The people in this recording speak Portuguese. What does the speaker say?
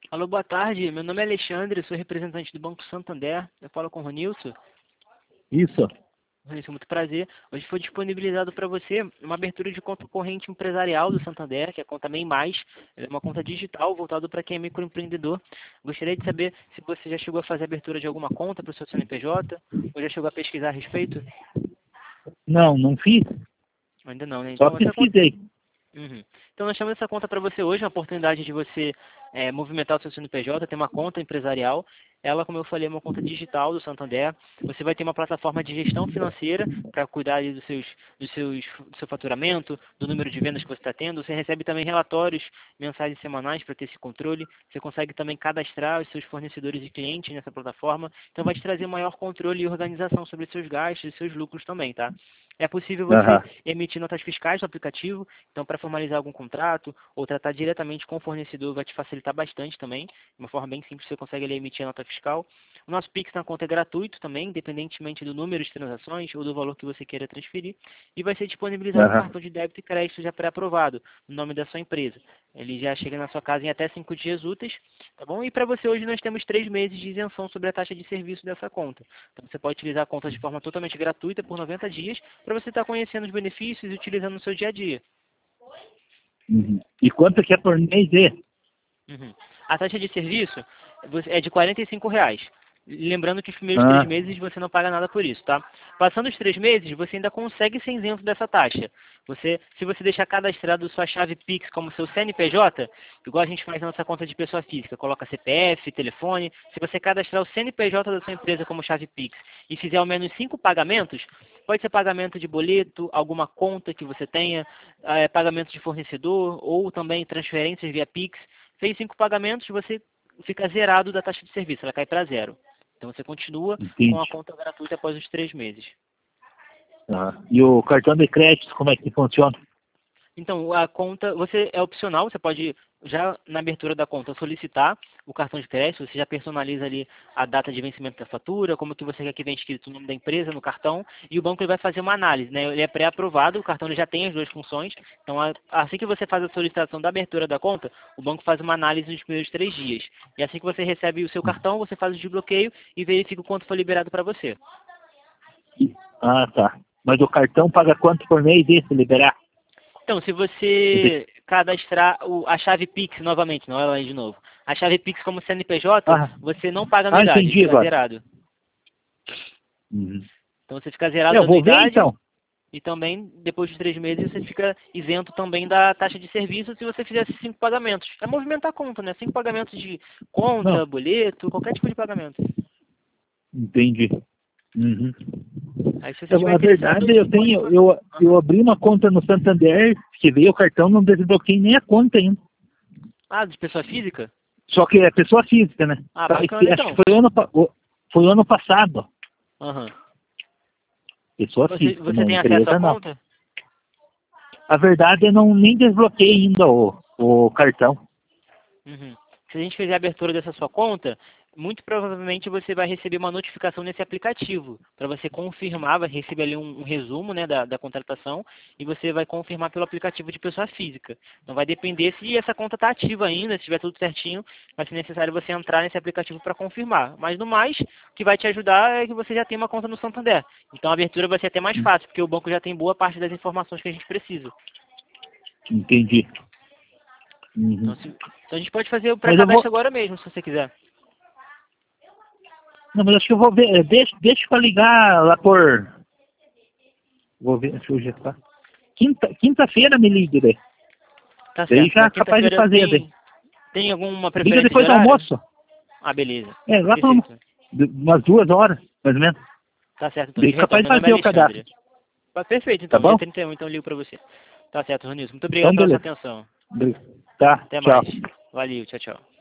Alô, boa tarde. Meu nome é Alexandre, sou representante do Banco Santander. Eu falo com o Ronilson. Isso. Ronilson, muito prazer. Hoje foi disponibilizado para você uma abertura de conta corrente empresarial do Santander, que é a conta MEI+. Ela é uma conta digital voltada para quem é microempreendedor. Gostaria de saber se você já chegou a fazer a abertura de alguma conta para o seu CNPJ ou já chegou a pesquisar a respeito? Não, não fiz. Ainda não, né? Só Então, essa conta. pesquisei. Uhum. Então nós chamamos essa conta para você hoje, uma oportunidade de você movimentar o seu CNPJ, ter uma conta empresarial. Ela, como eu falei, é uma conta digital do Santander. Você vai ter uma plataforma de gestão financeira para cuidar ali do seu faturamento, do número de vendas que você está tendo. Você recebe também relatórios mensais e semanais para ter esse controle. Você consegue também cadastrar os seus fornecedores e clientes nessa plataforma. Então vai te trazer maior controle e organização sobre seus gastos e seus lucros também, tá? É possível você Aham. emitir notas fiscais no aplicativo, então para formalizar algum contrato ou tratar diretamente com o fornecedor vai te facilitar bastante também. De uma forma bem simples você consegue ali, emitir a nota fiscal. O nosso Pix na conta é gratuito também, independentemente do número de transações ou do valor que você queira transferir. E vai ser disponibilizado um Aham. cartão de débito e crédito já pré-aprovado, no nome da sua empresa. Ele já chega na sua casa em até 5 dias úteis, tá bom? E para você hoje nós temos 3 meses de isenção sobre a taxa de serviço dessa conta. Então você pode utilizar a conta de forma totalmente gratuita por 90 dias para você estar conhecendo os benefícios e utilizando no seu dia a dia. Uhum. E quanto que é por mês esse? Uhum. A taxa de serviço é de R$ 45. Lembrando que os primeiros 3 Ah, meses você não paga nada por isso, tá? Passando os 3 meses, você ainda consegue ser isento dessa taxa. Se você deixar cadastrado sua chave Pix como seu CNPJ, igual a gente faz na nossa conta de pessoa física, coloca CPF, telefone, se você cadastrar o CNPJ da sua empresa como chave Pix e fizer ao menos 5 pagamentos, pode ser pagamento de boleto, alguma conta que você tenha, pagamento de fornecedor ou também transferências via Pix, fez 5 pagamentos, você fica zerado da taxa de serviço, ela cai para zero. Então você continua com a entendi. conta gratuita após os 3 meses. Ah. E o cartão de crédito, como é que funciona? Então, a conta, você é opcional, você pode já na abertura da conta solicitar o cartão de crédito, você já personaliza ali a data de vencimento da fatura, como que você quer que venha escrito o nome da empresa no cartão, e o banco ele vai fazer uma análise, né? Ele é pré-aprovado, o cartão ele já tem as duas funções, então assim que você faz a solicitação da abertura da conta, o banco faz uma análise nos primeiros 3 dias. E assim que você recebe o seu cartão, você faz o desbloqueio e verifica o quanto foi liberado para você. Ah, tá. Mas o cartão paga quanto por mês esse liberar? Então, se você cadastrar a chave Pix novamente, não ela de novo, a chave Pix como CNPJ, Ah, você não paga ah, anuidade, entendi fica agora. zerado. Uhum. Então você fica zerado da Eu vou ver anuidade então. e também, depois de 3 meses, você fica isento também da taxa de serviço se você fizesse 5 pagamentos. É movimentar a conta, né? 5 pagamentos de Não, conta, boleto, qualquer tipo de pagamento. entendi. Uhum. Aí se você estiver A interessado, verdade, eu abri uma conta no Santander, que veio o cartão, não desbloqueei nem a conta ainda. ah, de pessoa física? Só que é pessoa física, né? Ah, bacana Acho que então. foi ano passado. Aham. Pessoa Você, física, você né? tem acesso à Empresa não. conta? A verdade, eu não nem desbloqueei ainda o cartão. Uhum. Se a gente fizer a abertura dessa sua conta, muito provavelmente você vai receber uma notificação nesse aplicativo, para você confirmar, vai receber ali um resumo, né, da contratação, e você vai confirmar pelo aplicativo de pessoa física. Então vai depender se essa conta está ativa ainda, se estiver tudo certinho, vai ser necessário você entrar nesse aplicativo para confirmar. Mas no mais, o que vai te ajudar é que você já tem uma conta no Santander. Então a abertura vai ser até mais fácil, porque o banco já tem boa parte das informações que a gente precisa. Entendi. Uhum. Então a gente pode fazer o Mas eu vou. pré-cadastro agora mesmo, se você quiser. Não, mas acho que eu vou ver. Deixa pra ligar lá por. Vou ver, deixa eu já tá. Quinta-feira me ligue, daí. Tá Daí certo. já Na é capaz de quinta-feira fazer, daí. tem alguma Liga preferência de depois do horário? almoço. Ah, beleza. É, lá por Perfeito. umas 2 horas, mais ou menos. Tá certo, então. Daí Te capaz retorno. de Meu nome é fazer o cadastro. Alexandre. Perfeito, Tá então. Dia bom? 31, então eu ligo pra você. Tá certo, Ronilson. Muito obrigado Então, pela sua beleza. atenção. Beleza. Tá, Até tchau. mais. Valeu, tchau, tchau.